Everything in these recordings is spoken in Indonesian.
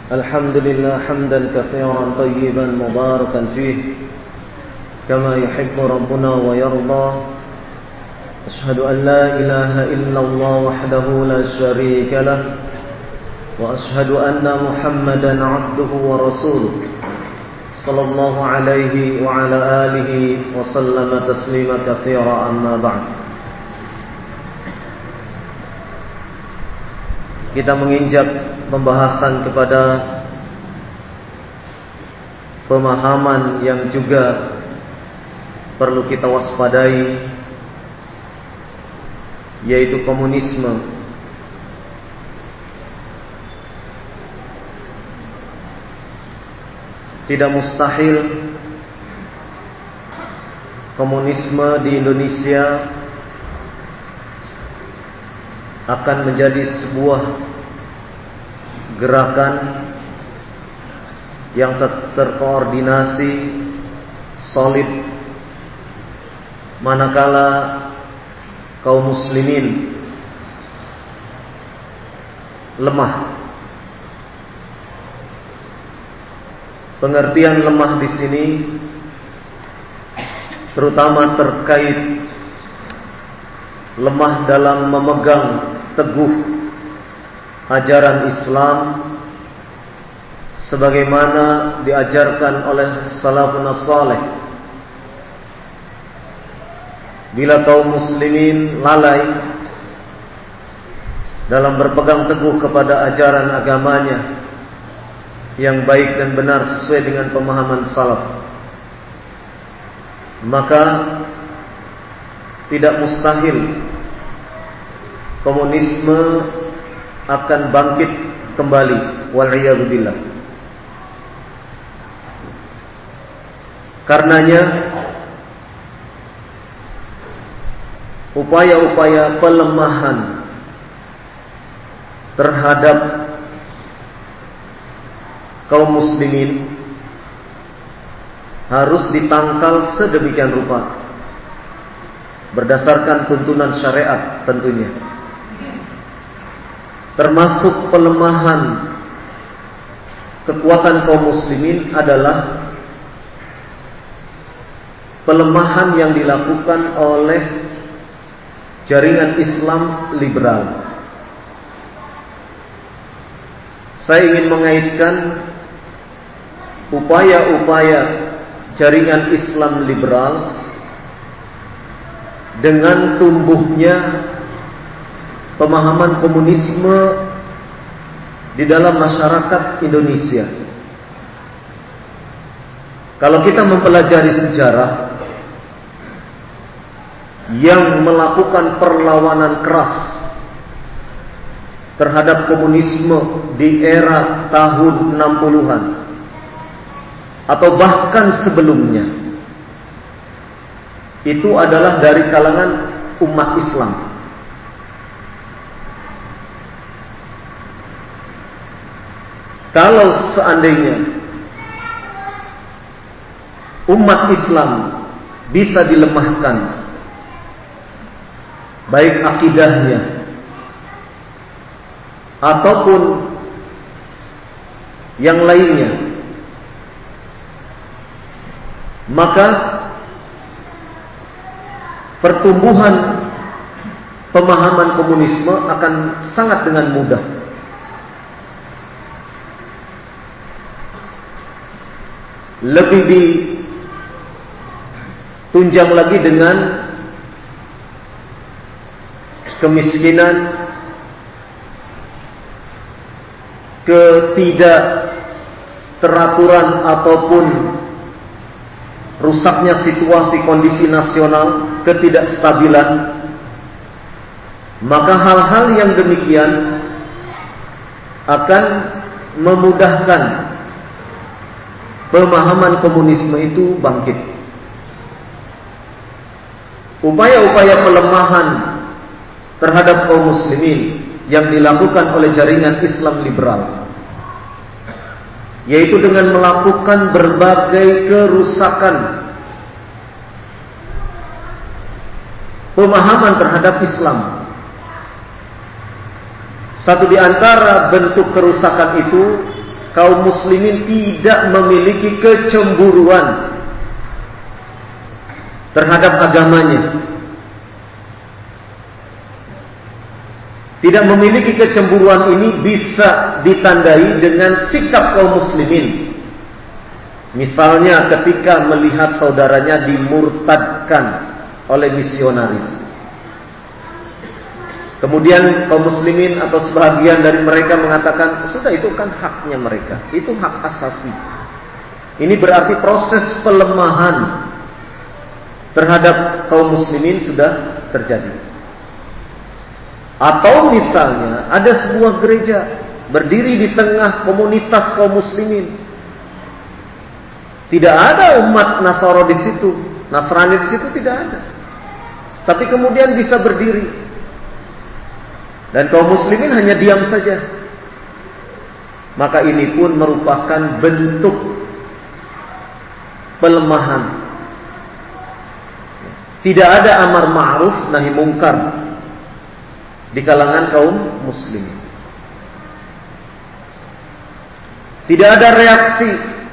الحمد لله حمدا كثيرا طيبا مباركا فيه كما يحب ربنا ويرضى. أشهد أن لا إله إلا الله وحده لا شريك له وأشهد أن محمدا عبده ورسوله صلى الله عليه وعلى آله وسلم تسليما كثيرا. أما بعد. Kita menginjak pembahasan kepada pemahaman yang juga perlu kita waspadai, yaitu komunisme. Tidak mustahil komunisme di Indonesia akan menjadi sebuah gerakan yang terkoordinasi, solid, manakala kaum muslimin lemah. Pengertian lemah di sini terutama terkait lemah dalam memegang teguh ajaran Islam sebagaimana diajarkan oleh salafun saleh. Bila kaum muslimin lalai dalam berpegang teguh kepada ajaran agamanya yang baik dan benar sesuai dengan pemahaman salaf, maka tidak mustahil komunisme akan bangkit kembali, wal'iyadu billah. Karenanya upaya-upaya pelemahan terhadap kaum muslimin harus ditangkal sedemikian rupa berdasarkan tuntunan syariat tentunya. Termasuk pelemahan kekuatan kaum muslimin adalah pelemahan yang dilakukan oleh jaringan Islam liberal. Saya ingin mengaitkan upaya-upaya jaringan Islam liberal dengan tumbuhnya pemahaman komunisme di dalam masyarakat Indonesia. Kalau kita mempelajari sejarah yang melakukan perlawanan keras terhadap komunisme di era tahun 60-an atau bahkan sebelumnya, itu adalah dari kalangan umat Islam. Kalau seandainya umat Islam bisa dilemahkan, baik akidahnya ataupun yang lainnya, maka pertumbuhan pemahaman komunisme akan sangat dengan mudah. Lebih ditunjang lagi dengan kemiskinan, ketidakteraturan ataupun rusaknya situasi kondisi nasional, ketidakstabilan. Maka hal-hal yang demikian akan memudahkan pemahaman komunisme itu bangkit. Upaya-upaya pelemahan terhadap kaum muslimin yang dilakukan oleh jaringan Islam liberal, yaitu dengan melakukan berbagai kerusakan pemahaman terhadap Islam. Satu di antara bentuk kerusakan itu kaum muslimin tidak memiliki kecemburuan terhadap agamanya. Tidak memiliki kecemburuan ini bisa ditandai dengan sikap kaum muslimin. Misalnya ketika melihat saudaranya dimurtadkan oleh misionaris. Kemudian kaum muslimin atau sebahagian dari mereka mengatakan, sudah itu kan haknya mereka, itu hak asasi. Ini berarti proses pelemahan terhadap kaum muslimin sudah terjadi. Atau misalnya ada sebuah gereja berdiri di tengah komunitas kaum muslimin. Tidak ada umat Nasara di situ, Nasrani di situ tidak ada. Tapi kemudian bisa berdiri. Dan kaum muslimin hanya diam saja. Maka ini pun merupakan bentuk pelemahan. Tidak ada amar ma'ruf nahi mungkar di kalangan kaum muslimin. Tidak ada reaksi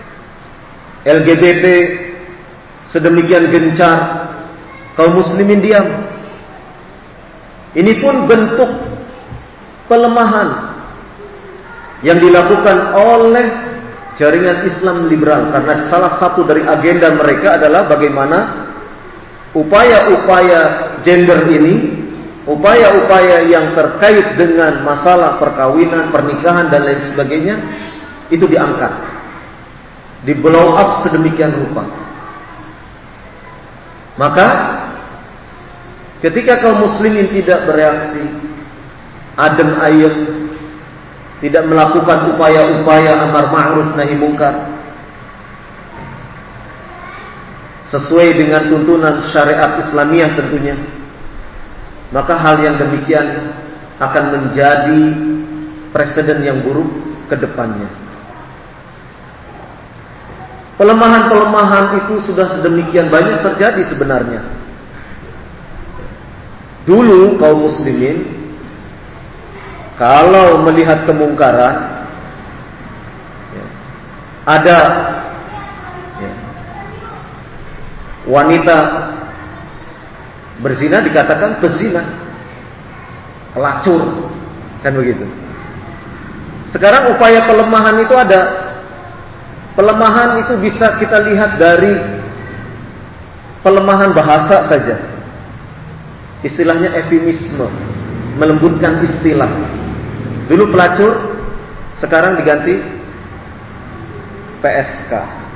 LGBT sedemikian gencar, kaum muslimin diam. Ini pun bentuk pelemahan yang dilakukan oleh jaringan Islam liberal, karena salah satu dari agenda mereka adalah bagaimana upaya-upaya gender ini, upaya-upaya yang terkait dengan masalah perkawinan, pernikahan dan lain sebagainya itu diangkat, di blow up sedemikian rupa. Maka ketika kaum muslimin tidak bereaksi, adem ayem, tidak melakukan upaya-upaya amar ma'ruf nahi mungkar sesuai dengan tuntunan syariat Islamiyah tentunya, maka hal yang demikian akan menjadi presiden yang buruk ke depannya. Pelemahan-pelemahan itu sudah sedemikian banyak terjadi sebenarnya. Dulu kaum muslimin kalau melihat kemungkaran, ada wanita berzina dikatakan pezina, pelacur, kan begitu. Sekarang upaya pelemahan itu ada. Pelemahan itu bisa kita lihat dari pelemahan bahasa saja. Istilahnya eufemisme, melembutkan istilah. Dulu pelacur, sekarang diganti PSK.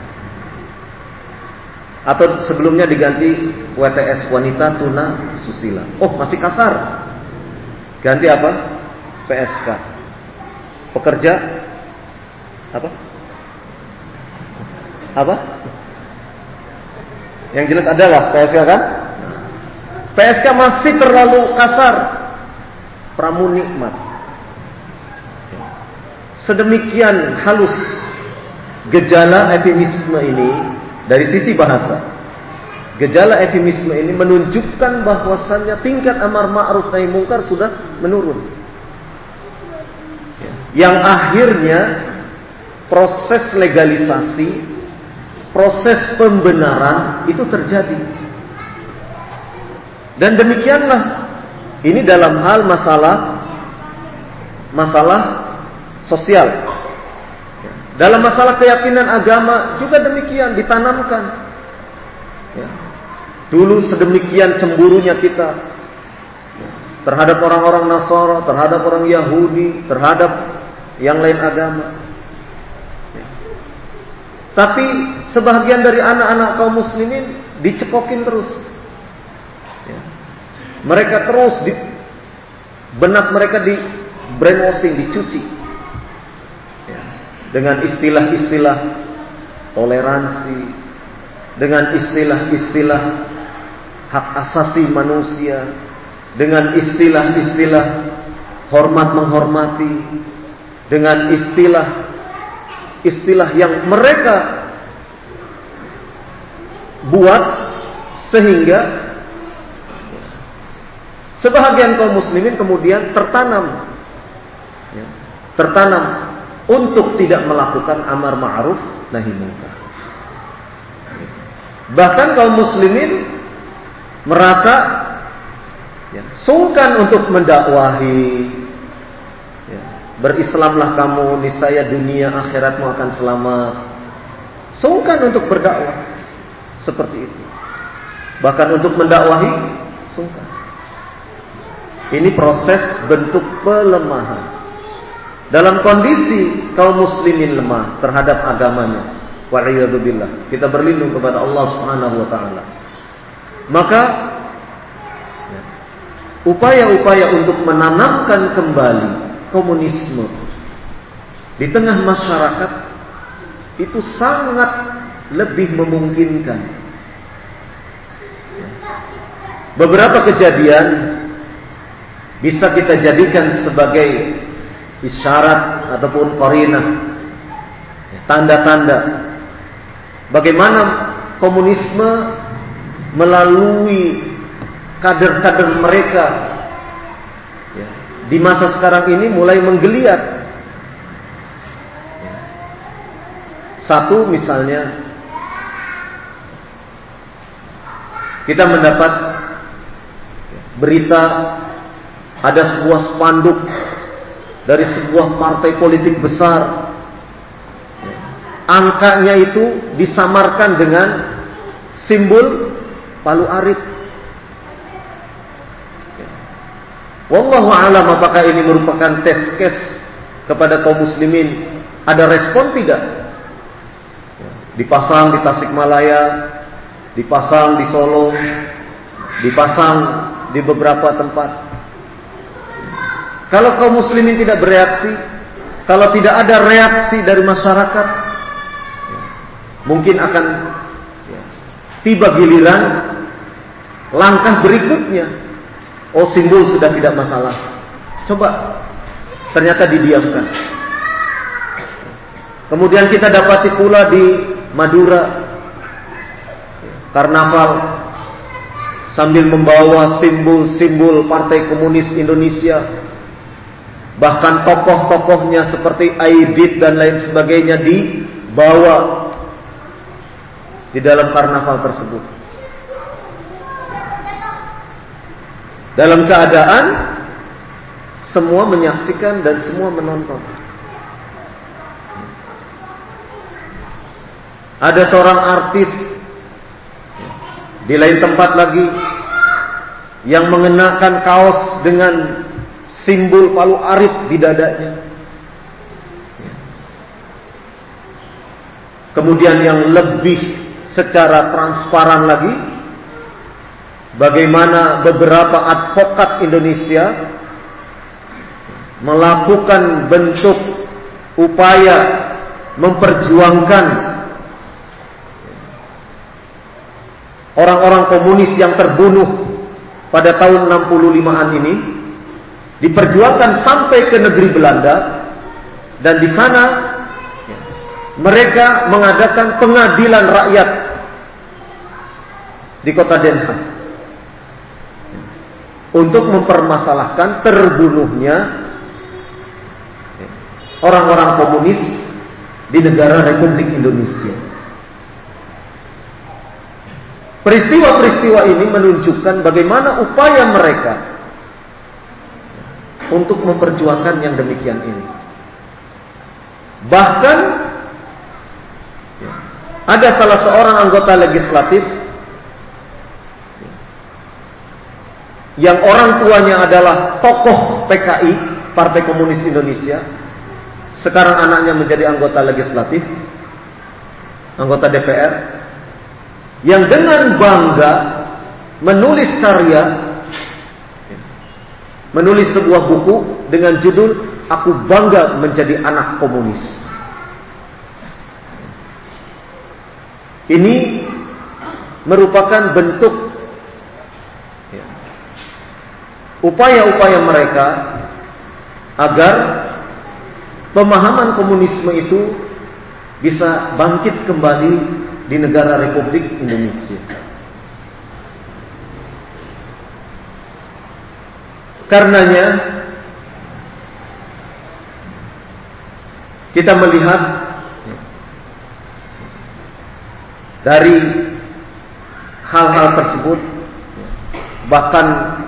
Atau sebelumnya diganti WTS, wanita tuna susila. Oh, masih kasar. Ganti apa? PSK. Pekerja apa? Apa? Yang jelas adalah PSK kan? PSK masih terlalu kasar. Pramunikmat. Sedemikian halus gejala eufemisme ini dari sisi bahasa. Gejala eufemisme ini menunjukkan bahwasannya tingkat amar ma'ruf nahi mungkar sudah menurun. Yang akhirnya proses legalisasi, proses pembenaran itu terjadi. Dan demikianlah ini dalam hal masalah sosial. Dalam masalah keyakinan agama juga demikian ditanamkan. Dulu sedemikian cemburunya kita terhadap orang-orang Nasara, terhadap orang Yahudi, terhadap yang lain agama. Tapi sebahagian dari anak-anak kaum muslimin dicekokin terus. Mereka terus benak mereka di brainwashing, dicuci dengan istilah-istilah toleransi, dengan istilah-istilah hak asasi manusia, dengan istilah-istilah hormat menghormati, dengan istilah yang mereka buat sehingga sebahagian kaum muslimin kemudian tertanam untuk tidak melakukan amar ma'ruf nahi munkar. Bahkan kaum muslimin merasa sungkan untuk mendakwahi. Berislamlah kamu, niscaya dunia akhiratmu akan selamat. Sungkan untuk berdakwah seperti itu. Bahkan untuk mendakwahi sungkan. Ini proses bentuk pelemahan. Dalam kondisi kaum muslimin lemah terhadap agamanya, wa'iyadzubillah, kita berlindung kepada Allah Subhanahu wa taala. Maka upaya-upaya untuk menanamkan kembali komunisme di tengah masyarakat itu sangat lebih memungkinkan. Beberapa kejadian bisa kita jadikan sebagai isyarat ataupun qarinah, tanda-tanda bagaimana komunisme melalui kader-kader mereka di masa sekarang ini mulai menggeliat. Satu misalnya, kita mendapat berita ada sebuah spanduk dari sebuah partai politik besar. Angkanya itu disamarkan dengan simbol palu arit. Wallahu a'lam apakah ini merupakan test case kepada kaum muslimin. Ada respon tidak? Dipasang di Tasikmalaya, dipasang di Solo, dipasang di beberapa tempat. Kalau kaum muslimin tidak bereaksi, kalau tidak ada reaksi dari masyarakat, mungkin akan tiba giliran langkah berikutnya. Oh, simbol sudah tidak masalah. Coba, ternyata didiamkan. Kemudian kita dapati pula di Madura, karnaval sambil membawa simbol-simbol Partai Komunis Indonesia. Bahkan tokoh-tokohnya seperti Aidit dan lain sebagainya dibawa di dalam karnaval tersebut. Dalam keadaan semua menyaksikan dan semua menonton. Ada seorang artis di lain tempat lagi yang mengenakan kaos dengan simbol palu arit di dadanya. Kemudian yang lebih secara transparan lagi, bagaimana beberapa advokat Indonesia melakukan bentuk upaya memperjuangkan orang-orang komunis yang terbunuh pada tahun 65-an ini, diperjuangkan sampai ke negeri Belanda, dan di sana mereka mengadakan pengadilan rakyat di kota Den Haag untuk mempermasalahkan terbunuhnya orang-orang komunis di negara Republik Indonesia. Peristiwa-peristiwa ini menunjukkan bagaimana upaya mereka untuk memperjuangkan yang demikian ini. Bahkan ada salah seorang anggota legislatif yang orang tuanya adalah tokoh PKI, Partai Komunis Indonesia. Sekarang anaknya menjadi anggota legislatif, anggota DPR, yang dengan bangga menulis karya, menulis sebuah buku dengan judul "Aku Bangga Menjadi Anak Komunis". Ini merupakan bentuk upaya-upaya mereka agar pemahaman komunisme itu bisa bangkit kembali di negara Republik Indonesia. Karenanya kita melihat dari hal-hal tersebut, bahkan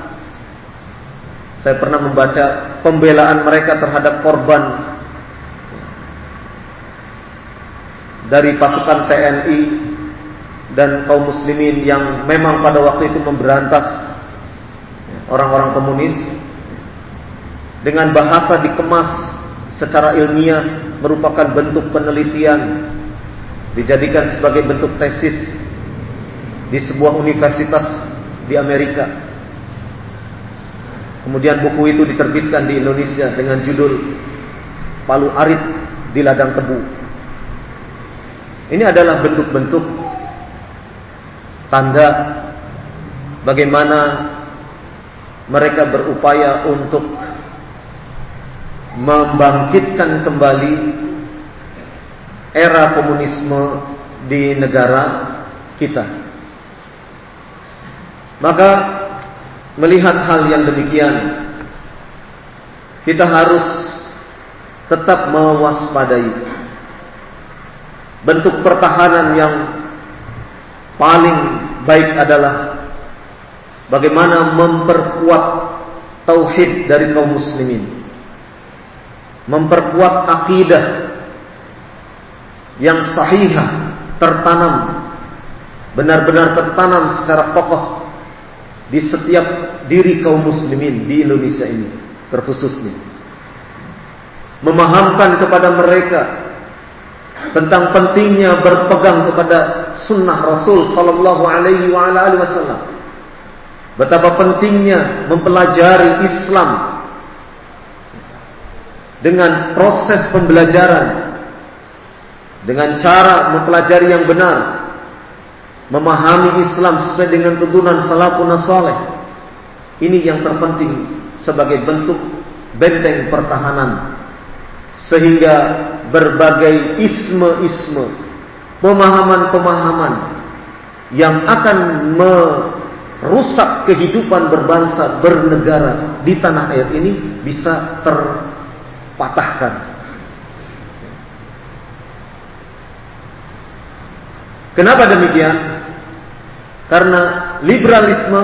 saya pernah membaca pembelaan mereka terhadap korban dari pasukan TNI dan kaum muslimin yang memang pada waktu itu memberantas orang-orang komunis, dengan bahasa dikemas secara ilmiah, merupakan bentuk penelitian, dijadikan sebagai bentuk tesis di sebuah universitas di Amerika. Kemudian buku itu diterbitkan di Indonesia dengan judul Palu Arit di Ladang Tebu. Ini adalah bentuk-bentuk tanda bagaimana mereka berupaya untuk membangkitkan kembali era komunisme di negara kita. Maka melihat hal yang demikian, kita harus tetap mewaspadai. Bentuk pertahanan yang paling baik adalah bagaimana memperkuat tauhid dari kaum muslimin, memperkuat akidah yang sahihah, tertanam, benar-benar tertanam secara kokoh di setiap diri kaum muslimin di Indonesia ini terkhususnya. Memahamkan kepada mereka tentang pentingnya berpegang kepada sunnah Rasul Sallallahu Alaihi Wasallam. Betapa pentingnya mempelajari Islam dengan proses pembelajaran, dengan cara mempelajari yang benar, memahami Islam sesuai dengan tuntunan salafun saleh. Ini yang terpenting sebagai bentuk benteng pertahanan, sehingga berbagai isme-isme, pemahaman-pemahaman yang akan merusak kehidupan berbangsa, bernegara di tanah air ini bisa terpatahkan. Kenapa demikian? Karena liberalisme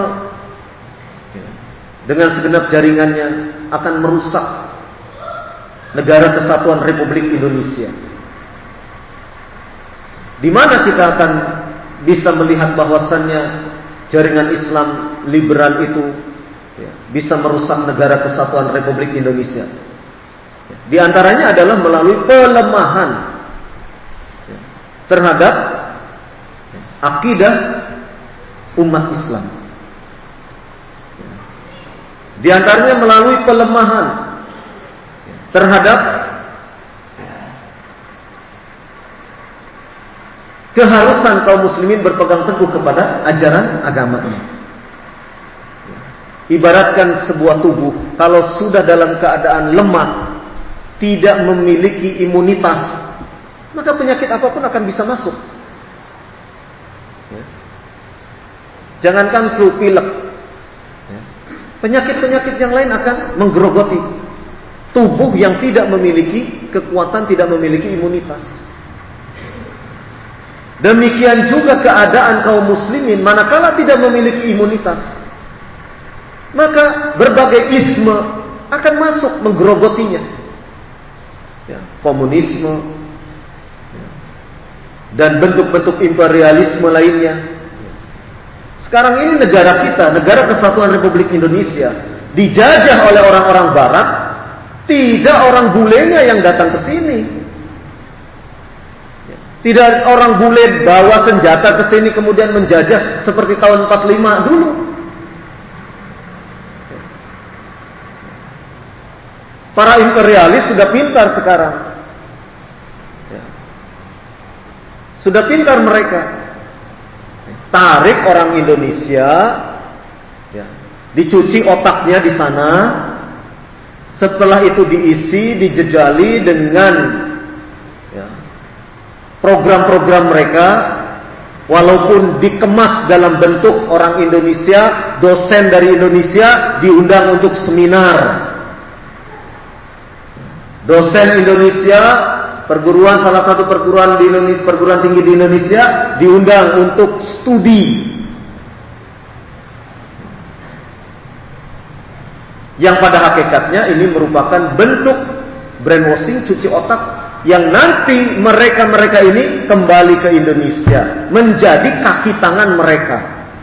dengan segenap jaringannya akan merusak Negara Kesatuan Republik Indonesia. Di mana kita akan bisa melihat bahwasannya jaringan Islam liberal itu bisa merusak Negara Kesatuan Republik Indonesia. Di antaranya adalah melalui pelemahan terhadap akidah umat Islam. Di antaranya melalui pelemahan terhadap keharusan kaum muslimin berpegang teguh kepada ajaran agamanya. Ibaratkan sebuah tubuh, kalau sudah dalam keadaan lemah, tidak memiliki imunitas, maka penyakit apapun akan bisa masuk. Jangankan flu, pilek, penyakit-penyakit yang lain akan menggerogoti tubuh yang tidak memiliki kekuatan, tidak memiliki imunitas. Demikian juga keadaan kaum muslimin manakala tidak memiliki imunitas, maka berbagai isme akan masuk menggerogotinya. Komunisme dan bentuk-bentuk imperialisme lainnya. Sekarang ini negara kita, Negara Kesatuan Republik Indonesia, dijajah oleh orang-orang barat. Tidak orang bulenya yang datang ke sini. Tidak orang bule bawa senjata ke sini kemudian menjajah seperti tahun 45 dulu. Para imperialis sudah pintar sekarang. Sudah pintar mereka. Tarik orang Indonesia, dicuci otaknya di sana. Setelah itu diisi, dijejali dengan program-program mereka, walaupun dikemas dalam bentuk orang Indonesia, dosen dari Indonesia diundang untuk seminar. Dosen Indonesia salah satu perguruan di Indonesia, perguruan tinggi di Indonesia diundang untuk studi yang pada hakikatnya ini merupakan bentuk brainwashing, cuci otak, yang nanti mereka ini kembali ke Indonesia menjadi kaki tangan mereka.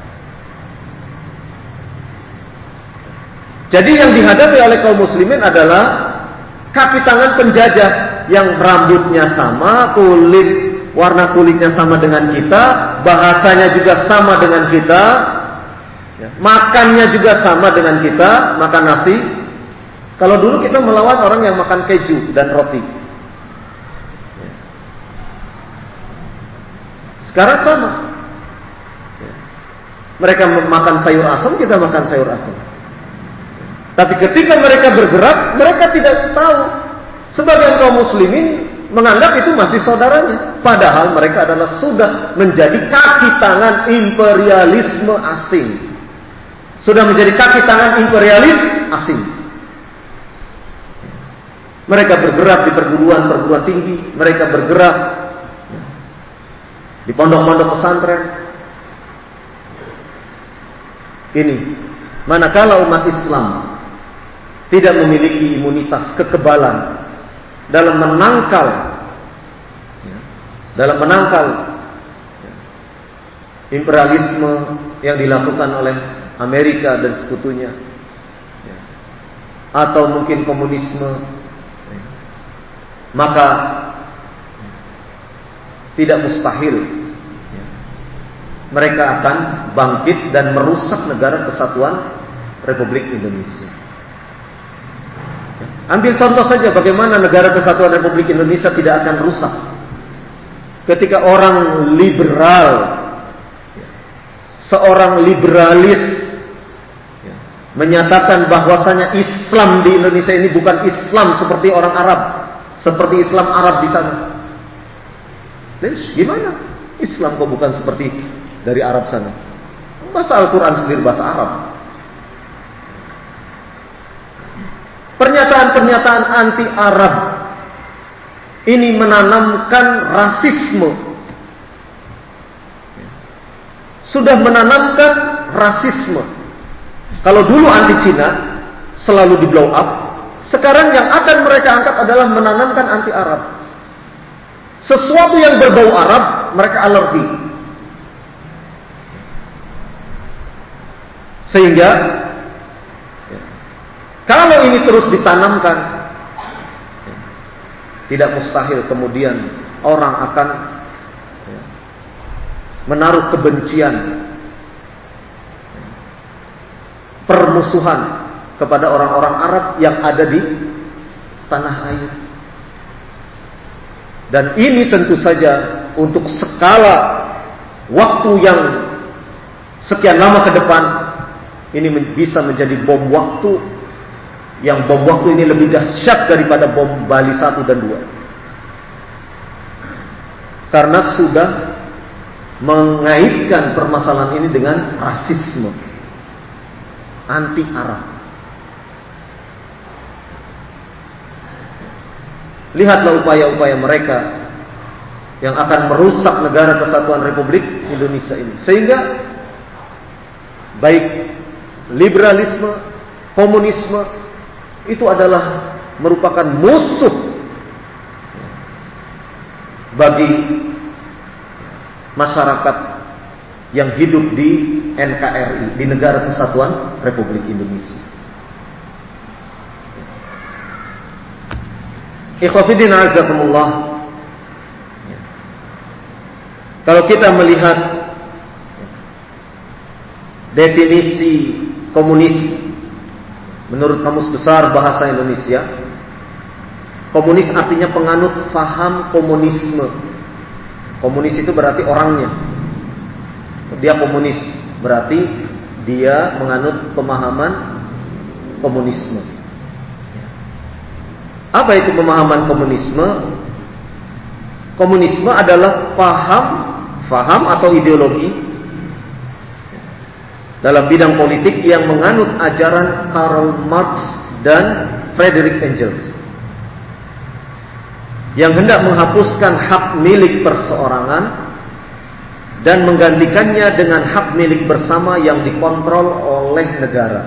Jadi yang dihadapi oleh kaum muslimin adalah kaki tangan penjajah yang rambutnya sama, warna kulitnya sama dengan kita, bahasanya juga sama dengan kita, makannya juga sama dengan kita, makan nasi. Kalau dulu kita melawan orang yang makan keju dan roti. Sekarang sama. Mereka makan sayur asam, kita makan sayur asam. Tapi ketika mereka bergerak, mereka tidak tahu. Sebagian kaum muslimin menganggap itu masih saudaranya. Padahal mereka adalah sudah menjadi kaki tangan imperialisme asing. Sudah menjadi kaki tangan imperialis asing. Mereka bergerak di perguruan tinggi. Mereka bergerak di pondok-pondok pesantren. Ini, manakala umat Islam tidak memiliki imunitas kekebalan dalam menangkal imperialisme yang dilakukan oleh Amerika dan sekutunya, atau mungkin komunisme, maka tidak mustahil mereka akan bangkit dan merusak negara kesatuan Republik Indonesia. Ambil contoh saja bagaimana negara kesatuan Republik Indonesia tidak akan rusak ketika orang liberal, seorang liberalis menyatakan bahwasanya Islam di Indonesia ini bukan Islam seperti orang Arab, seperti Islam Arab di sana. Gimana? Islam kok bukan seperti dari Arab sana? Bahasa Al-Quran sendiri bahasa Arab. Pernyataan-pernyataan anti-Arab ini menanamkan rasisme. Sudah menanamkan rasisme. Kalau dulu anti-Cina selalu di blow up, sekarang yang akan mereka angkat adalah menanamkan anti-Arab. Sesuatu yang berbau Arab mereka alergi. Sehingga kalau ini terus ditanamkan, tidak mustahil kemudian orang akan menaruh kebencian, permusuhan kepada orang-orang Arab yang ada di tanah air. Dan ini tentu saja untuk skala waktu yang sekian lama ke depan, ini bisa menjadi bom waktu, yang bom waktu ini lebih dahsyat daripada bom Bali 1 dan 2. Karena sudah mengaitkan permasalahan ini dengan rasisme, anti-Arab. Lihatlah upaya-upaya mereka yang akan merusak negara kesatuan Republik Indonesia ini. Sehingga baik liberalisme, komunisme itu adalah merupakan musuh bagi masyarakat yang hidup di NKRI, di Negara Kesatuan Republik Indonesia. Ikhwafidin azakumullah. Kalau kita melihat definisi komunis menurut Kamus Besar Bahasa Indonesia, komunis artinya penganut faham komunisme. Komunis itu berarti orangnya. Dia komunis, berarti dia menganut pemahaman komunisme. Apa itu pemahaman komunisme? Komunisme adalah faham atau ideologi dalam bidang politik yang menganut ajaran Karl Marx dan Friedrich Engels. yang hendak menghapuskan hak milik perseorangan dan menggantikannya dengan hak milik bersama yang dikontrol oleh negara.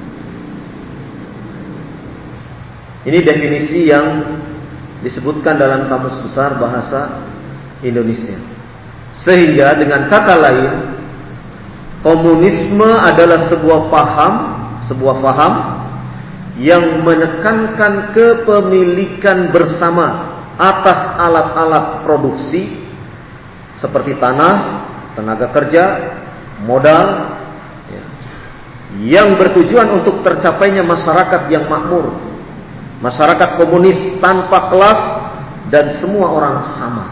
Ini definisi yang disebutkan dalam Kamus Besar Bahasa Indonesia. Sehingga dengan kata lain, komunisme adalah sebuah paham yang menekankan kepemilikan bersama atas alat-alat produksi seperti tanah, tenaga kerja, modal, yang bertujuan untuk tercapainya masyarakat yang makmur, masyarakat komunis tanpa kelas dan semua orang sama.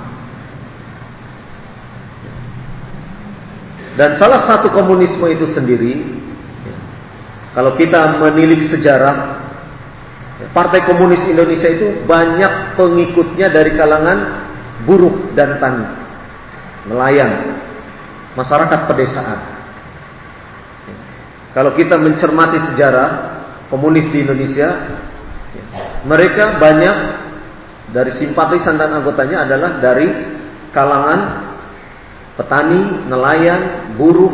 Dan salah satu komunisme itu sendiri, kalau kita menilik sejarah, Partai Komunis Indonesia itu banyak pengikutnya dari kalangan buruh dan tani, nelayan, masyarakat pedesaan. Kalau kita mencermati sejarah komunis di Indonesia, mereka banyak dari simpatisan dan anggotanya adalah dari kalangan petani, nelayan, buruh.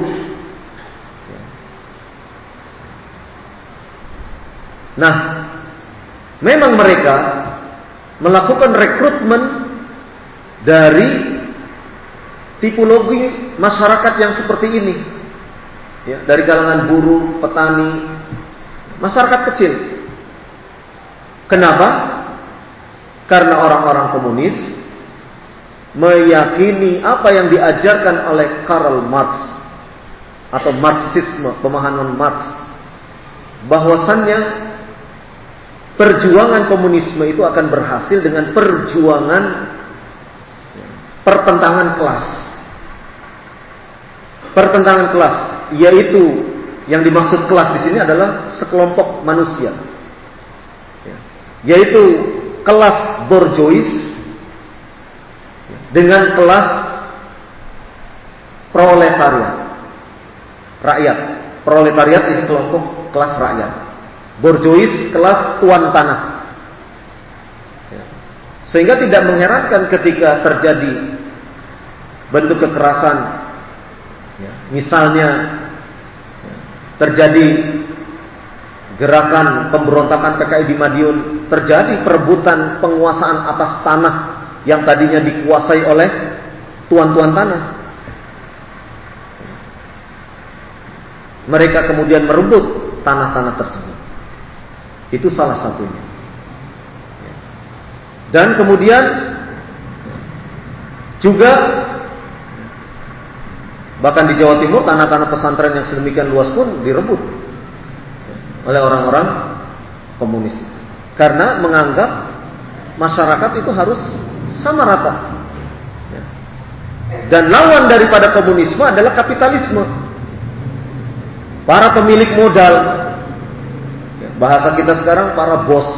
Nah, memang mereka melakukan rekrutmen dari tipologi masyarakat yang seperti ini, ya, dari kalangan buruh, petani, masyarakat kecil. Kenapa? Karena orang-orang komunis meyakini apa yang diajarkan oleh Karl Marx atau Marxisme, pemahaman Marx, bahwasannya perjuangan komunisme itu akan berhasil dengan perjuangan pertentangan kelas. Pertentangan kelas, yaitu yang dimaksud kelas di sini adalah sekelompok manusia, yaitu kelas borjuis dengan kelas proletariat, rakyat. Proletariat ini kelompok kelas rakyat. Borjuis kelas tuan tanah. Sehingga tidak mengherankan ketika terjadi bentuk kekerasan, misalnya terjadi gerakan pemberontakan PKI di Madiun, terjadi perebutan penguasaan atas tanah yang tadinya dikuasai oleh tuan-tuan tanah. Mereka kemudian merebut tanah-tanah tersebut. Itu salah satunya. Dan kemudian juga bahkan di Jawa Timur tanah-tanah pesantren yang sedemikian luas pun direbut oleh orang-orang komunis. Karena menganggap masyarakat itu harus sama rata. Dan lawan daripada komunisme adalah kapitalisme. Para pemilik modal, bahasa kita sekarang para bos,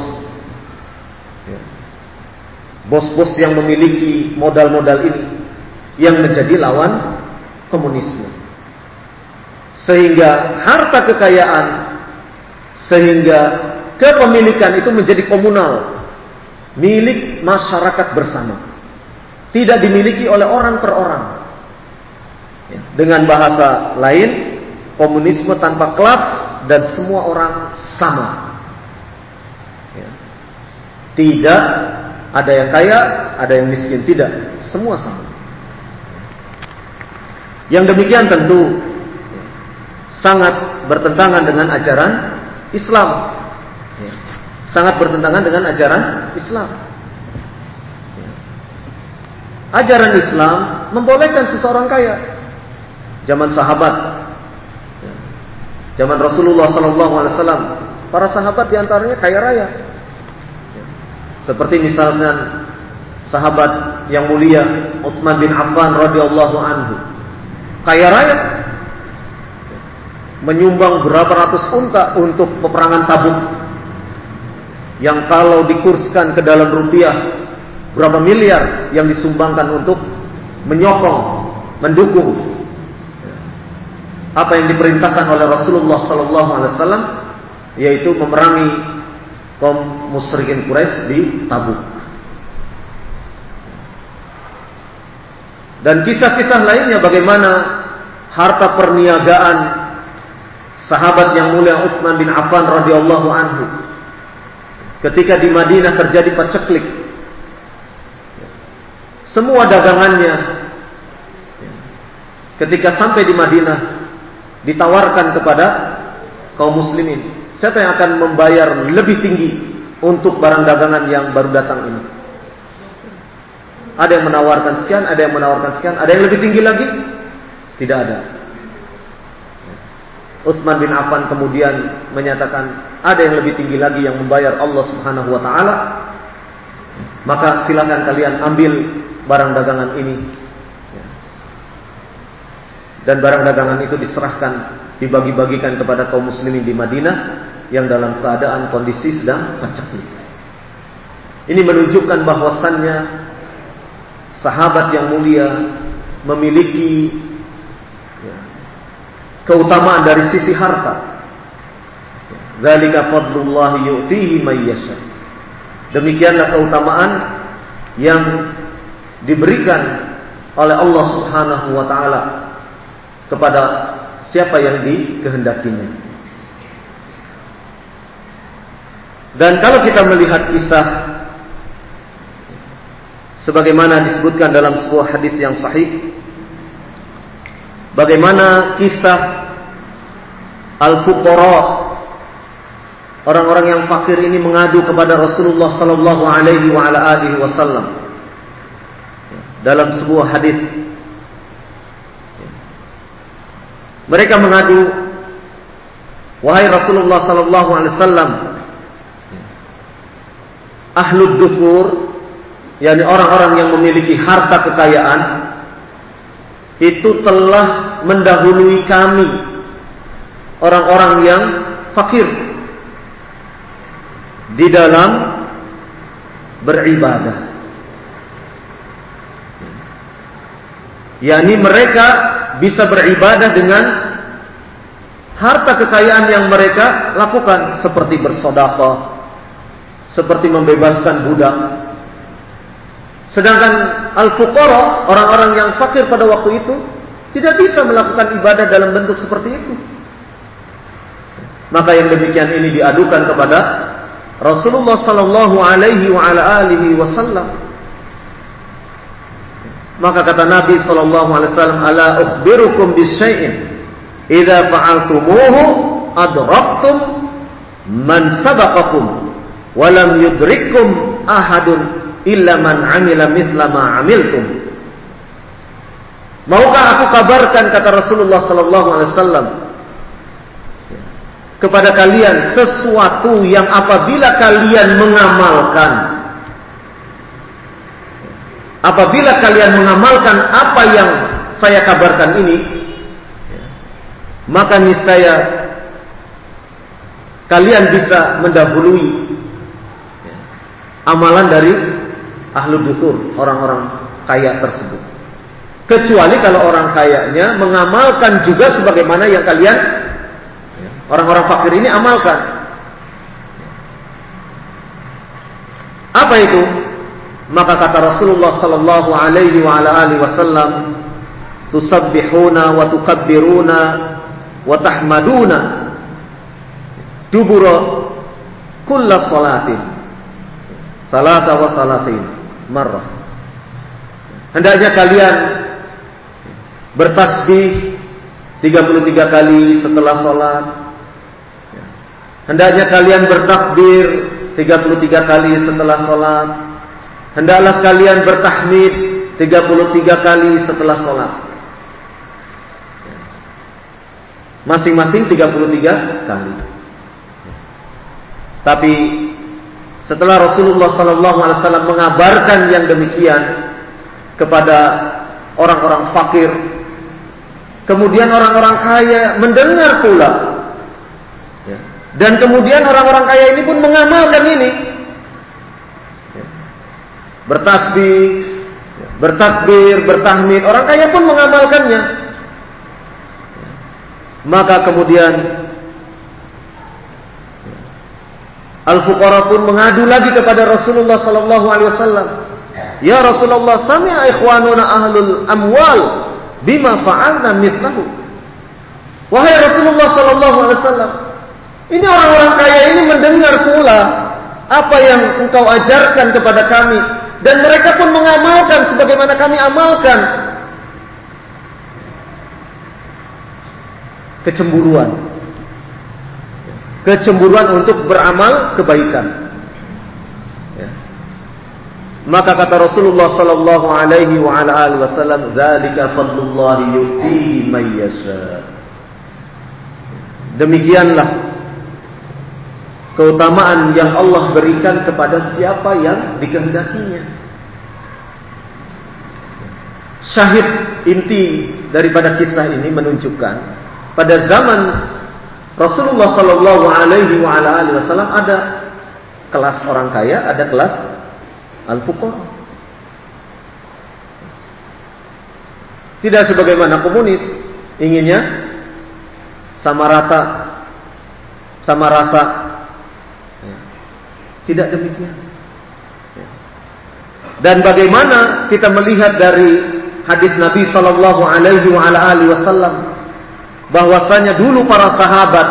bos-bos yang memiliki modal-modal ini yang menjadi lawan komunisme. Sehingga harta kekayaan, sehingga kepemilikan itu menjadi komunal, milik masyarakat bersama, tidak dimiliki oleh orang per orang. Dengan bahasa lain, komunisme tanpa kelas dan semua orang sama. Tidak ada yang kaya, ada yang miskin, tidak, semua sama. Yang demikian tentu sangat bertentangan dengan ajaran Islam. Sangat bertentangan dengan ajaran Islam. Ajaran Islam membolehkan seseorang kaya. Zaman sahabat, zaman Rasulullah SAW, para sahabat diantaranya kaya raya. Seperti misalnya sahabat yang mulia Utsman bin Affan radhiyallahu anhu, kaya raya, menyumbang berapa ratus unta untuk peperangan Tabuk, yang kalau dikurskan ke dalam rupiah berapa miliar yang disumbangkan untuk menyokong, mendukung apa yang diperintahkan oleh Rasulullah SAW, yaitu memerangi kaum musyrikin Quraisy di Tabuk. Dan kisah-kisah lainnya bagaimana harta perniagaan sahabat yang mulia Utsman bin Affan radhiyallahu anhu ketika di Madinah terjadi paceklik. Semua dagangannya ketika sampai di Madinah ditawarkan kepada kaum muslimin, siapa yang akan membayar lebih tinggi untuk barang dagangan yang baru datang ini? Ada yang menawarkan sekian, ada yang menawarkan sekian, ada yang lebih tinggi lagi? Tidak ada. Utsman bin Affan kemudian menyatakan, ada yang lebih tinggi lagi yang membayar Allah Subhanahu wa taala. Maka silakan kalian ambil barang dagangan ini. Dan barang dagangan itu diserahkan, dibagi-bagikan kepada kaum muslimin di Madinah yang dalam keadaan kondisi sedang paceklik. Ini menunjukkan bahwasannya sahabat yang mulia memiliki keutamaan dari sisi harta. Dzalika fadlullah yu'tihi may yasha. Demikianlah keutamaan yang diberikan oleh Allah Subhanahu wa taala kepada siapa yang dikehendakinya. Dan kalau kita melihat kisah sebagaimana disebutkan dalam sebuah hadis yang sahih, bagaimana kisah al-fuqara, orang-orang yang fakir ini mengadu kepada Rasulullah sallallahu alaihi wa ala alihi wasallam dalam sebuah hadis. Mereka mengadu, wahai Rasulullah sallallahu alaihi wasallam, ahlud dufur, yakni orang-orang yang memiliki harta kekayaan, itu telah mendahului kami, orang-orang yang fakir, di dalam beribadah. yakni mereka bisa beribadah dengan harta kekayaan yang mereka lakukan, seperti bersedekah, seperti membebaskan budak. Sedangkan al-fuqara, orang-orang yang fakir pada waktu itu, tidak bisa melakukan ibadah dalam bentuk seperti itu. Maka yang demikian ini diadukan kepada Rasulullah sallallahu alaihi wa ala alihi wasallam. Maka kata Nabi sallallahu alaihi wasallam, "Ala ukhbirukum bisyai'in idza fa'altumuhu adraktum man sabaqakum wa lam yudrikkum ahadun illa man 'amila mithla ma 'amiltum." Maukah aku kabarkan, kata Rasulullah sallallahu alaihi wasallam, kepada kalian sesuatu yang apabila kalian mengamalkan, apabila kalian mengamalkan apa yang saya kabarkan ini, maka niscaya kalian bisa mendahului amalan dari ahlul duthur, orang-orang kaya tersebut. Kecuali kalau orang kayanya mengamalkan juga sebagaimana yang kalian orang-orang fakir ini amalkan. Apa itu? Maka kata Rasulullah sallallahu alaihi wa ala alihi wasallam, tusabbihuna wa tukabbiruna wa tahmaduna dubura kulla salatin salata wa salatin marrah. Hendaknya kalian bertasbih 33 kali setelah salat. Hendaknya kalian bertakbir 33 kali setelah salat. Hendaklah kalian bertahmid 33 kali setelah salat. Masing-masing 33 kali. Tapi setelah Rasulullah SAW mengabarkan yang demikian kepada orang-orang fakir, kemudian orang-orang kaya mendengar pula. Dan kemudian orang-orang kaya ini pun mengamalkan ini. Bertasbih, bertakbir, bertahmid. Orang kaya pun mengamalkannya. Maka kemudian al-fuqara pun mengadu lagi kepada Rasulullah sallallahu alaihi wasallam. "Ya Rasulullah, sami'a ikhwanuna ahlul amwal bima fa'alna mithlahu." Wahai Rasulullah sallallahu alaihi wasallam, ini orang-orang kaya ini mendengar pula apa yang engkau ajarkan kepada kami, dan mereka pun mengamalkan sebagaimana kami amalkan. Kecemburuan untuk beramal kebaikan. Maka kata Rasulullah sallallahu alaihi wasallam, "Dzalika fadlullahi yu'tihi may yasha." Demikianlah keutamaan yang Allah berikan kepada siapa yang dikehendakinya. Syahid inti daripada kisah ini menunjukkan pada zaman Rasulullah sallallahu alaihi wasallam ada kelas orang kaya, ada kelas al-fuqara. Tidak sebagaimana komunis inginnya sama rata, sama rasa. Tidak demikian. Dan bagaimana kita melihat dari hadis Nabi sallallahu alaihi wasallam bahwasanya dulu para sahabat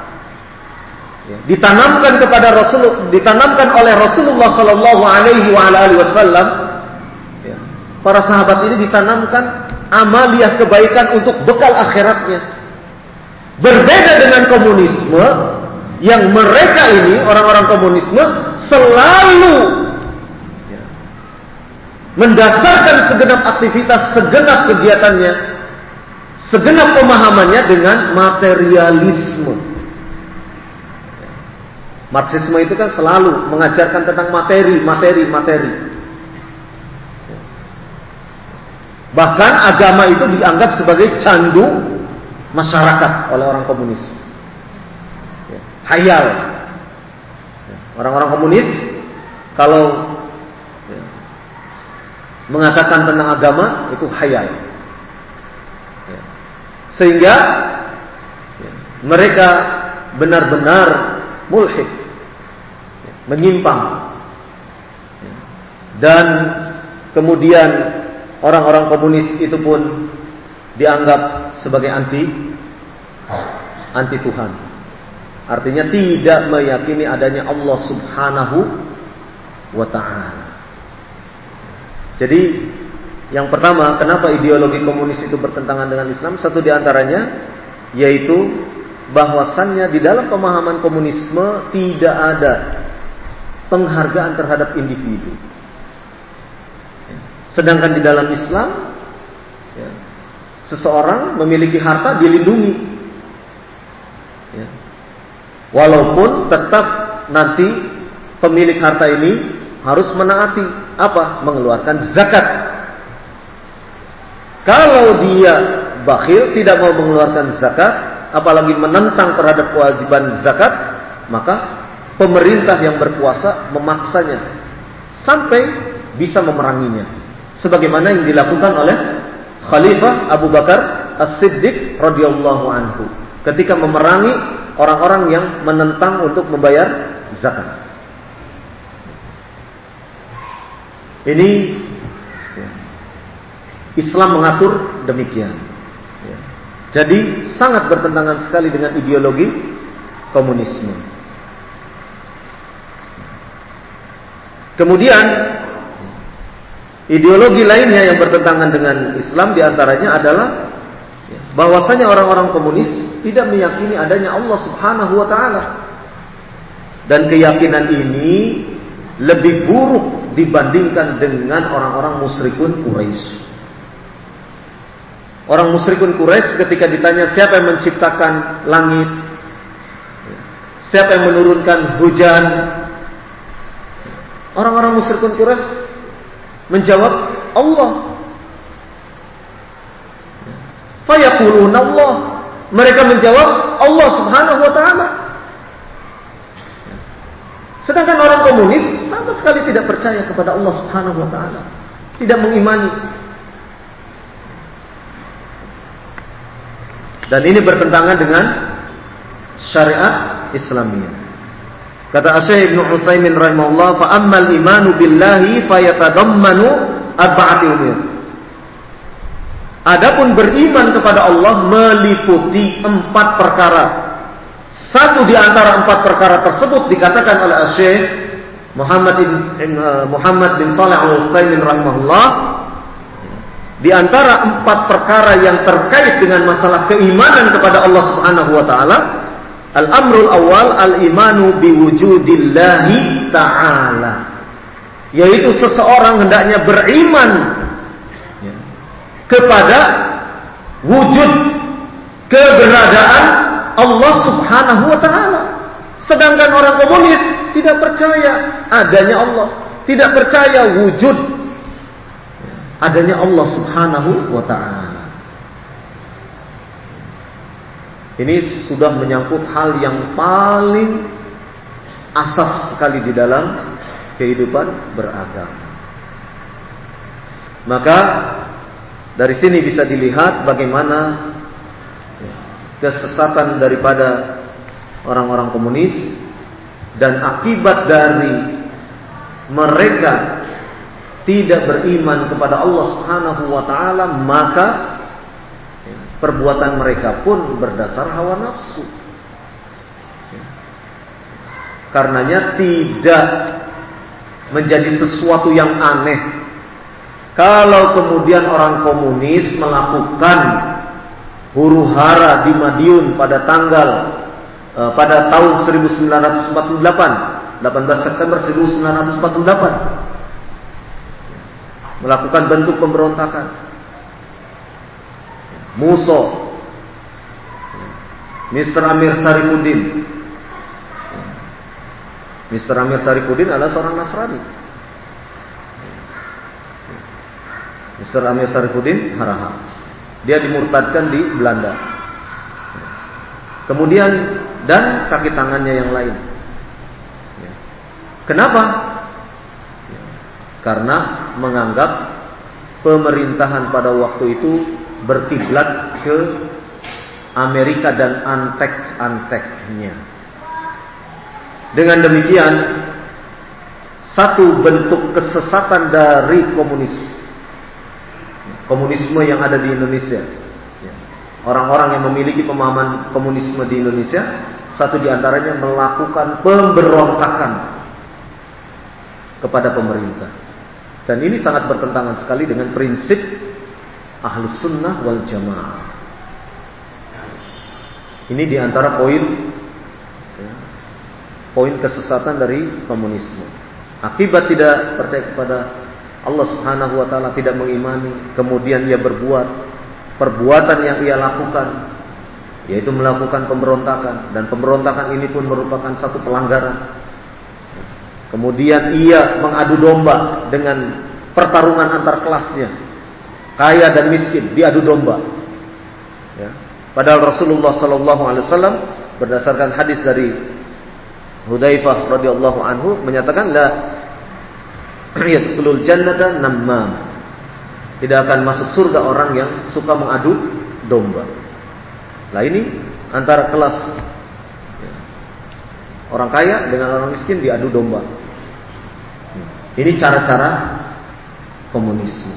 ditanamkan oleh Rasulullah sallallahu alaihi wasallam, para sahabat ini ditanamkan amaliyah kebaikan untuk bekal akhiratnya. Berbeda dengan komunisme yang mereka ini orang-orang komunisme selalu mendasarkan segenap aktivitas, segenap kegiatannya, segenap pemahamannya dengan materialisme. Marxisme itu kan selalu mengajarkan tentang materi. Bahkan agama itu dianggap sebagai candu masyarakat oleh orang komunis. Hayal. Orang-orang komunis kalau mengatakan tentang agama itu hayal. Sehingga mereka benar-benar mulhid, menyimpang. Dan kemudian orang-orang komunis itu pun dianggap sebagai anti Tuhan. Artinya tidak meyakini adanya Allah Subhanahu wa ta'ala. Jadi yang pertama, kenapa ideologi komunis itu bertentangan dengan Islam? Satu diantaranya yaitu bahwasannya di dalam pemahaman komunisme tidak ada penghargaan terhadap individu. Sedangkan di dalam Islam, seseorang memiliki harta dilindungi, walaupun tetap nanti pemilik harta ini harus menaati apa? Mengeluarkan zakat. Kalau dia bakhil, tidak mau mengeluarkan zakat, apalagi menentang terhadap kewajiban zakat, maka pemerintah yang berkuasa memaksanya sampai bisa memeranginya. Sebagaimana yang dilakukan oleh Khalifah Abu Bakar As-Siddiq radhiyallahu anhu ketika memerangi orang-orang yang menentang untuk membayar zakat. Ini Islam mengatur demikian. Jadi sangat bertentangan sekali dengan ideologi komunisme. Kemudian ideologi lainnya yang bertentangan dengan Islam diantaranya adalah bahwasanya orang-orang komunis tidak meyakini adanya Allah Subhanahu wa ta'ala. Dan keyakinan ini lebih buruk dibandingkan dengan orang-orang musyrikun Quraisy. Orang musyrikun Quraisy ketika ditanya siapa yang menciptakan langit, siapa yang menurunkan hujan, orang-orang musyrikun Quraisy menjawab Allah. Fayaquluna Allah. Mereka menjawab Allah Subhanahu wa ta'ala. Sedangkan orang komunis sama sekali tidak percaya kepada Allah Subhanahu wa ta'ala, tidak mengimani. Dan ini bertentangan dengan syariat Islamiyah. Kata Syekh Ibnu Utsaimin rahimahullah, fa ammal imanu billahi fayatadammanu arba'ati umur. Adapun beriman kepada Allah meliputi 4 perkara. Satu di antara 4 perkara tersebut dikatakan oleh Syekh Muhammad bin Shalih Al-Utsaimin rahimahullah, di antara 4 perkara yang terkait dengan masalah keimanan kepada Allah Subhanahu wa taala, al-amrul awal al-imanu biwujudillahi ta'ala, yaitu seseorang hendaknya beriman kepada wujud keberadaan Allah Subhanahu wa taala. Sedangkan orang komunis tidak percaya adanya Allah, tidak percaya wujud adanya Allah Subhanahu wa taala. Ini sudah menyangkut hal yang paling asas sekali di dalam kehidupan beragama. Maka dari sini bisa dilihat bagaimana kesesatan daripada orang-orang komunis dan akibat dari mereka tidak beriman kepada Allah Subhanahu wa taala, maka perbuatan mereka pun berdasar hawa nafsu. Karenanya tidak menjadi sesuatu yang aneh kalau kemudian orang komunis melakukan huru-hara di Madiun pada tahun 1948, 18 September 1948, melakukan bentuk pemberontakan. Muso, Mr. Amir Sarifuddin. Mr. Amir Sarifuddin adalah seorang Nasrani. Mr. Amir Sarifuddin Haraha. Dia dimurtadkan di Belanda. Kemudian dan kaki tangannya yang lain. Kenapa? Karena menganggap pemerintahan pada waktu itu berkiblat ke Amerika dan antek-anteknya. Dengan demikian, satu bentuk kesesatan dari komunisme yang ada di Indonesia. Orang-orang yang memiliki pemahaman komunisme di Indonesia, satu di antaranya melakukan pemberontakan kepada pemerintah. Dan ini sangat bertentangan sekali dengan prinsip Ahlus Sunnah wal Jamaah. Ini di antara poin kesesatan dari komunisme. Akibat tidak percaya kepada Allah Subhanahu wa taala, tidak mengimani, kemudian ia berbuat perbuatan yang ia lakukan, yaitu melakukan pemberontakan, dan pemberontakan ini pun merupakan satu pelanggaran. Kemudian ia mengadu domba dengan pertarungan antar kelasnya, kaya dan miskin diadu domba. Ya. Padahal Rasulullah SAW berdasarkan hadis dari Hudzaifah radhiyallahu anhu menyatakan la yadkhulul jannata nammam. Tidak akan masuk surga orang yang suka mengadu domba. Nah ini antara kelas orang kaya dengan orang miskin diadu domba. Ini cara-cara komunisme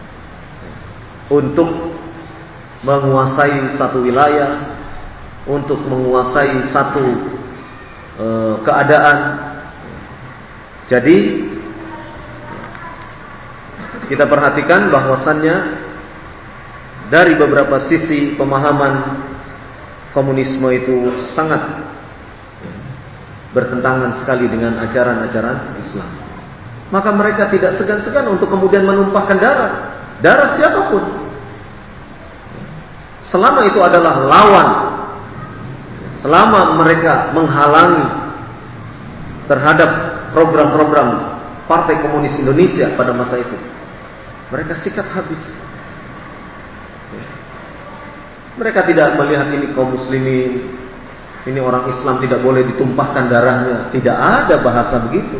untuk menguasai satu wilayah, untuk menguasai satu keadaan. Jadi kita perhatikan bahwasannya dari beberapa sisi pemahaman komunisme itu sangat bertentangan sekali dengan ajaran-ajaran Islam. Maka mereka tidak segan-segan untuk kemudian menumpahkan darah siapapun, selama itu adalah lawan, selama mereka menghalangi terhadap program-program Partai Komunis Indonesia pada masa itu. Mereka sikat habis. Mereka tidak melihat ini kaum muslimin, ini orang Islam tidak boleh ditumpahkan darahnya. Tidak ada bahasa begitu.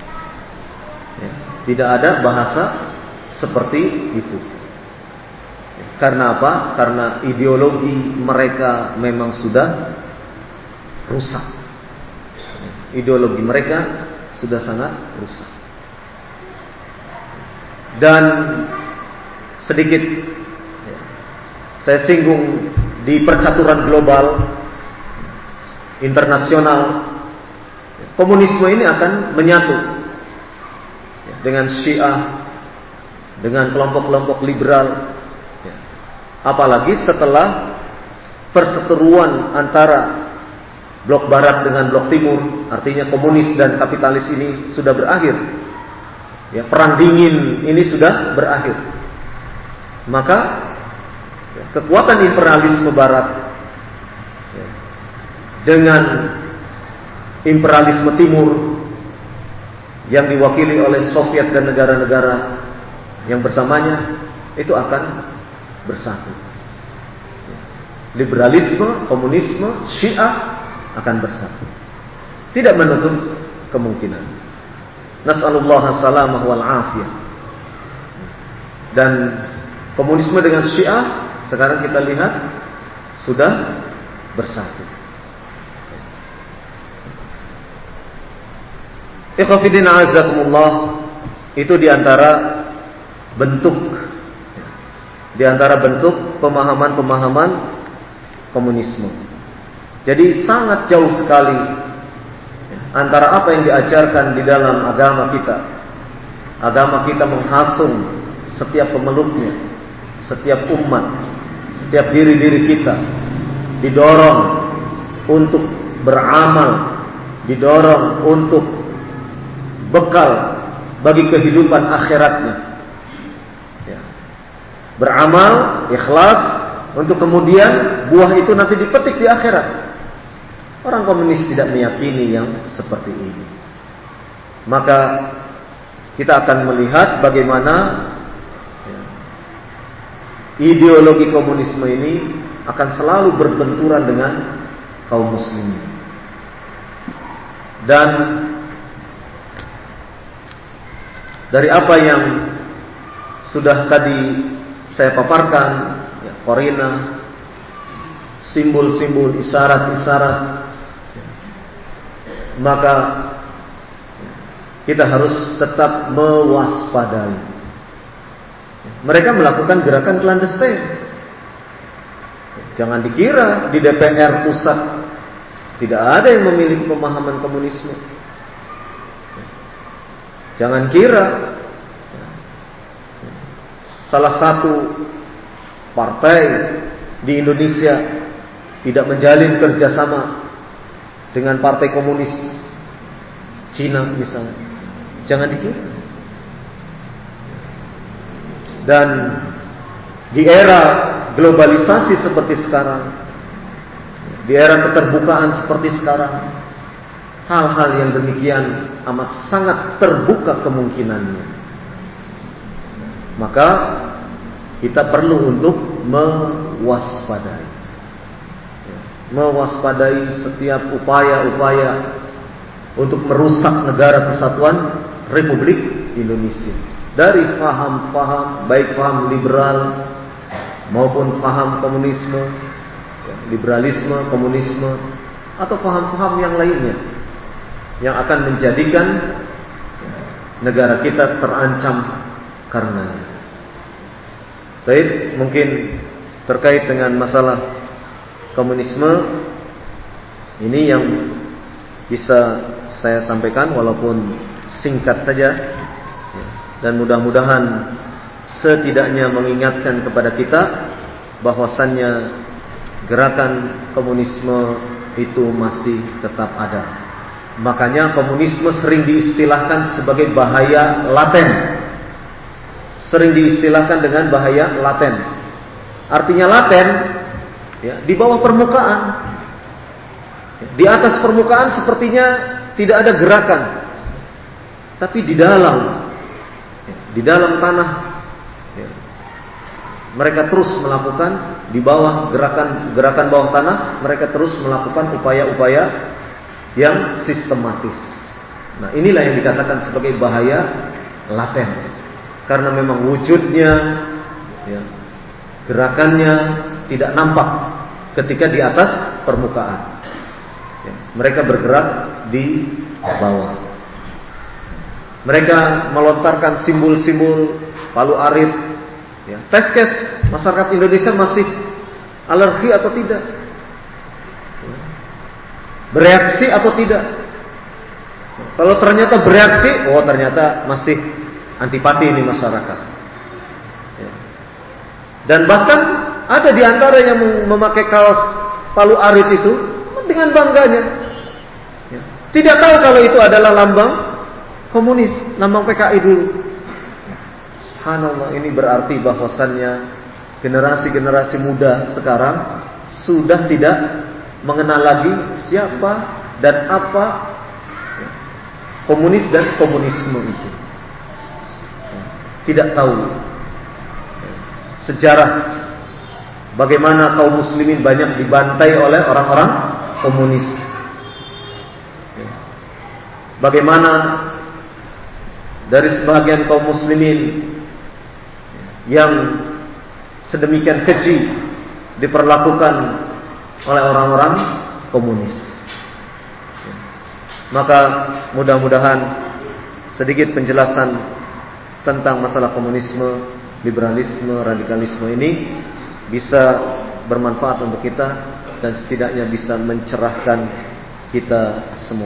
Tidak ada bahasa seperti itu. Karena apa? Karena ideologi mereka memang sudah rusak. Ideologi mereka sudah sangat rusak. Dan sedikit saya singgung di percaturan global internasional, komunisme ini akan menyatu dengan Syiah, dengan kelompok-kelompok liberal, apalagi setelah perseteruan antara blok barat dengan blok timur, artinya komunis dan kapitalis ini sudah berakhir. Perang dingin ini sudah berakhir. Maka kekuatan imperialisme barat dengan imperialisme timur yang diwakili oleh Soviet dan negara-negara yang bersamanya itu akan bersatu. Liberalisme, komunisme, Syiah akan bersatu. Tidak menutup kemungkinan. Nas'alullah salamah wal afiyah. Dan komunisme dengan Syiah sekarang kita lihat sudah bersatu. Ikhwafidin a'azakumullah, itu diantara bentuk pemahaman-pemahaman komunisme. Jadi sangat jauh sekali antara apa yang diajarkan di dalam agama kita. Agama kita menghasung setiap pemeluknya, setiap umat, setiap diri-diri kita didorong untuk beramal, didorong untuk bekal bagi kehidupan akhiratnya. Beramal, ikhlas, untuk kemudian buah itu nanti dipetik di akhirat. Orang komunis tidak meyakini yang seperti ini. Maka kita akan melihat bagaimana ideologi komunisme ini akan selalu berbenturan dengan kaum muslimin. Dan dari apa yang sudah tadi saya paparkan, korina, simbol-simbol, isyarat-isyarat, maka kita harus tetap mewaspadai. Mereka melakukan gerakan clandestine. Jangan dikira di DPR pusat tidak ada yang memiliki pemahaman komunisme. Jangan kira salah satu partai di Indonesia tidak menjalin kerjasama dengan partai komunis Cina misalnya. Jangan dikira. Dan di era globalisasi seperti sekarang, di era keterbukaan seperti sekarang, hal-hal yang demikian amat sangat terbuka kemungkinannya. Maka kita perlu untuk mewaspadai setiap upaya-upaya untuk merusak negara kesatuan Republik Indonesia. Dari paham-paham, baik paham liberal maupun paham komunisme, liberalisme, komunisme, atau paham-paham yang lainnya yang akan menjadikan negara kita terancam karenanya. Baik, mungkin terkait dengan masalah komunisme ini yang bisa saya sampaikan walaupun singkat saja, dan mudah-mudahan setidaknya mengingatkan kepada kita bahwasannya gerakan komunisme itu masih tetap ada. Makanya komunisme sering diistilahkan sebagai bahaya laten. Sering diistilahkan dengan bahaya laten. Artinya laten, di bawah permukaan. Di atas permukaan sepertinya tidak ada gerakan, tapi di dalam tanah mereka terus melakukan, di bawah gerakan bawah tanah mereka terus melakukan upaya-upaya yang sistematis. Nah, inilah yang dikatakan sebagai bahaya laten, karena memang wujudnya, gerakannya tidak nampak ketika di atas permukaan. Mereka bergerak di bawah. Mereka melontarkan simbol-simbol palu arit. Ya. Tes case masyarakat Indonesia masih alergi atau tidak? Bereaksi atau tidak? Kalau ternyata bereaksi, ternyata masih antipati ini masyarakat. Ya. Dan bahkan ada di antara yang memakai kaos palu arit itu dengan bangganya. Ya. Tidak tahu kalau itu adalah lambang komunis, lambang PKI dulu. Subhanallah, ini berarti bahwasannya generasi-generasi muda sekarang sudah tidak mengenal lagi siapa dan apa komunis dan komunisme itu. Tidak tahu sejarah bagaimana kaum muslimin banyak dibantai oleh orang-orang komunis. Bagaimana dari sebagian kaum muslimin yang sedemikian keji diperlakukan oleh orang-orang komunis. Maka mudah-mudahan sedikit penjelasan tentang masalah komunisme, liberalisme, radikalisme ini bisa bermanfaat untuk kita dan setidaknya bisa mencerahkan kita semua.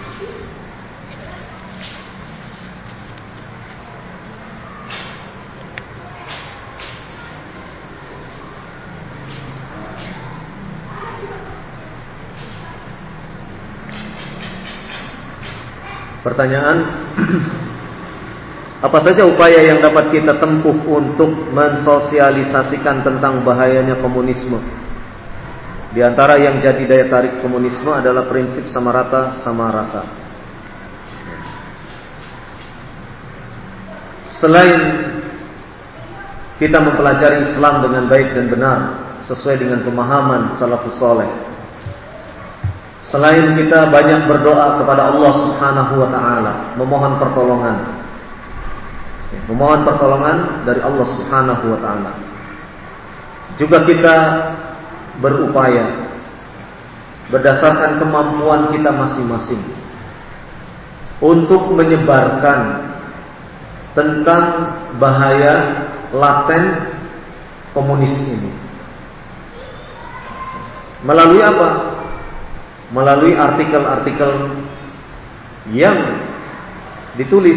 Pertanyaan, apa saja upaya yang dapat kita tempuh untuk mensosialisasikan tentang bahayanya komunisme? Di antara yang jadi daya tarik komunisme adalah prinsip sama rata, sama rasa. Selain kita mempelajari Islam dengan baik dan benar sesuai dengan pemahaman salafus saleh, selain kita banyak berdoa kepada Allah Subhanahu wa taala, memohon pertolongan dari Allah Subhanahu wa taala. Juga kita berupaya berdasarkan kemampuan kita masing-masing untuk menyebarkan tentang bahaya laten komunis ini. Melalui apa? Melalui artikel-artikel yang ditulis,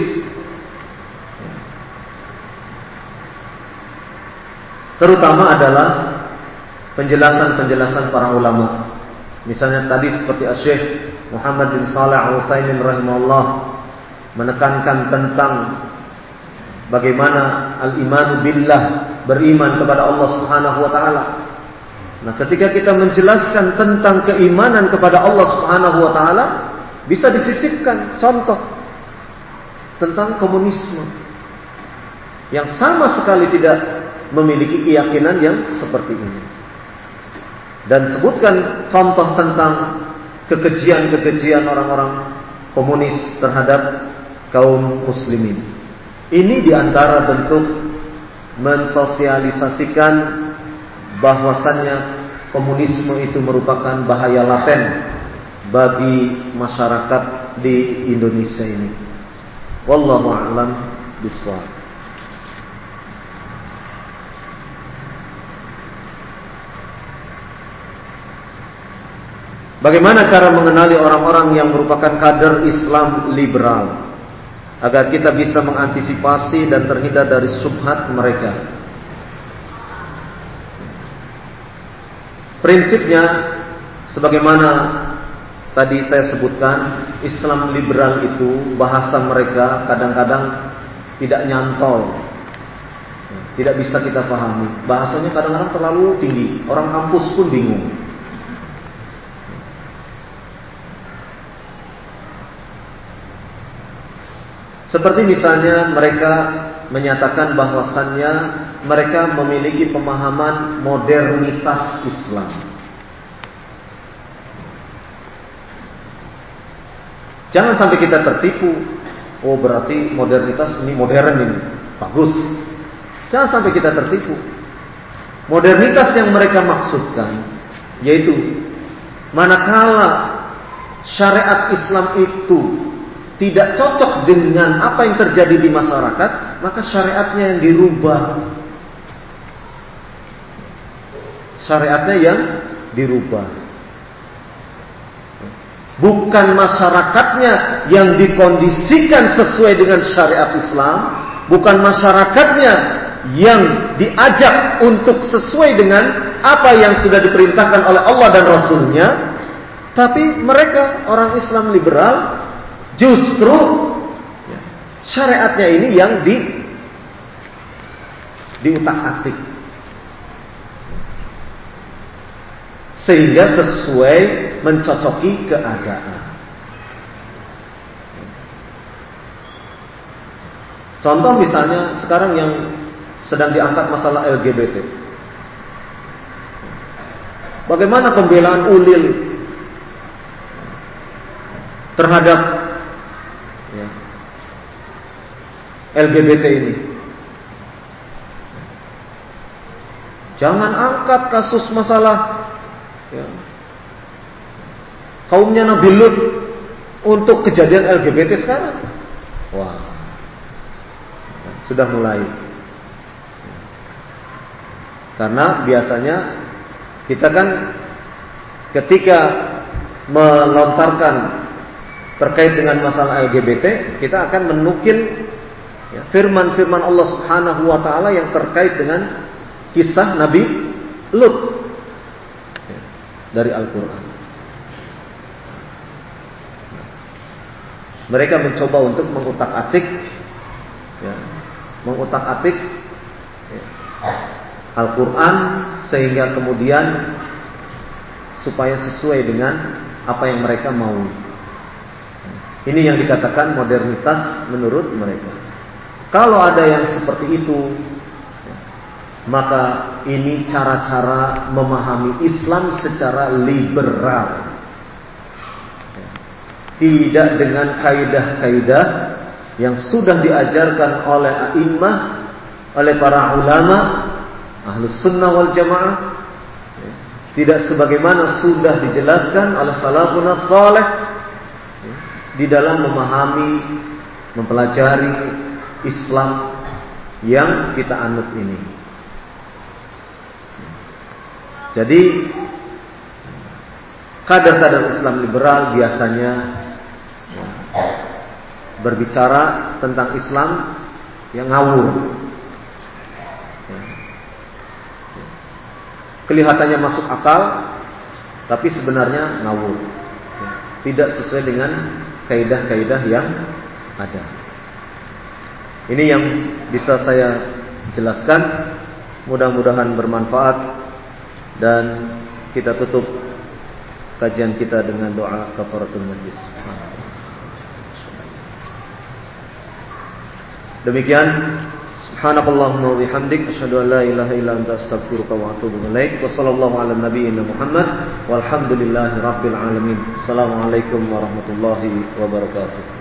terutama adalah penjelasan-penjelasan para ulama. Misalnya tadi seperti Syekh Muhammad bin Shalih Al-Utsaimin rahimahullah menekankan tentang bagaimana al-imanu billah, beriman kepada Allah Subhanahu wa taala. Nah, ketika kita menjelaskan tentang keimanan kepada Allah Subhanahu wa taala, bisa disisipkan contoh tentang komunisme yang sama sekali tidak memiliki keyakinan yang seperti ini. Dan sebutkan contoh tentang kekejian-kekejian orang-orang komunis terhadap kaum muslimin. Ini diantara bentuk mensosialisasikan bahwasannya komunisme itu merupakan bahaya laten bagi masyarakat di Indonesia ini. Wallahu a'lam bishawab. Bagaimana cara mengenali orang-orang yang merupakan kader Islam liberal agar kita bisa mengantisipasi dan terhindar dari syubhat mereka? Prinsipnya sebagaimana tadi saya sebutkan, Islam liberal itu bahasa mereka kadang-kadang tidak nyantol, tidak bisa kita pahami. Bahasanya kadang-kadang terlalu tinggi, orang kampus pun bingung. Seperti misalnya mereka menyatakan bahwasannya mereka memiliki pemahaman modernitas Islam. Jangan sampai kita tertipu. Oh, berarti modernitas ini modern ini, bagus. Jangan sampai kita tertipu. Modernitas yang mereka maksudkan yaitu manakala syariat Islam itu tidak cocok dengan apa yang terjadi di masyarakat, maka syariatnya yang dirubah. Syariatnya yang dirubah. Bukan masyarakatnya yang dikondisikan sesuai dengan syariat Islam, bukan masyarakatnya yang diajak untuk sesuai dengan apa yang sudah diperintahkan oleh Allah dan Rasulnya, tapi mereka orang Islam liberal justru syariatnya ini yang diutak-atik sehingga sesuai mencocoki keadaan. Contoh misalnya sekarang yang sedang diangkat masalah LGBT. Bagaimana pembelaan ulil terhadap LGBT ini? Jangan angkat kasus masalah kaumnya Nabi Lut untuk kejadian LGBT sekarang. Wah, sudah mulai. Karena biasanya kita kan ketika melontarkan terkait dengan masalah LGBT, kita akan menukil firman-firman Allah Subhanahu wa taala yang terkait dengan kisah Nabi Lut dari Al-Qur'an. Mereka mencoba untuk mengutak-atik Al-Quran sehingga kemudian supaya sesuai dengan apa yang mereka mau. Ini yang dikatakan modernitas menurut mereka. Kalau ada yang seperti itu, maka ini cara-cara memahami Islam secara liberal, tidak dengan kaidah-kaidah yang sudah diajarkan oleh a'immah, oleh para ulama Ahlus Sunnah wal Jamaah, tidak sebagaimana sudah dijelaskan oleh salafun saleh di dalam memahami, mempelajari Islam yang kita anut ini. Jadi kadar-kadar Islam liberal biasanya berbicara tentang Islam yang ngawur. Kelihatannya masuk akal, tapi sebenarnya ngawur. Tidak sesuai dengan kaidah-kaidah yang ada. Ini yang bisa saya jelaskan. Mudah-mudahan bermanfaat. Dan kita tutup kajian kita dengan doa kafaratul majlis. Demikian, subhanakallahumma wa bihamdik asyhadu an la ilaha illa anta astaghfiruka wa atubu ilaik. Wa sallallahu ala nabiyyina Muhammad walhamdulillahi rabbil alamin. Assalamualaikum warahmatullahi wabarakatuh.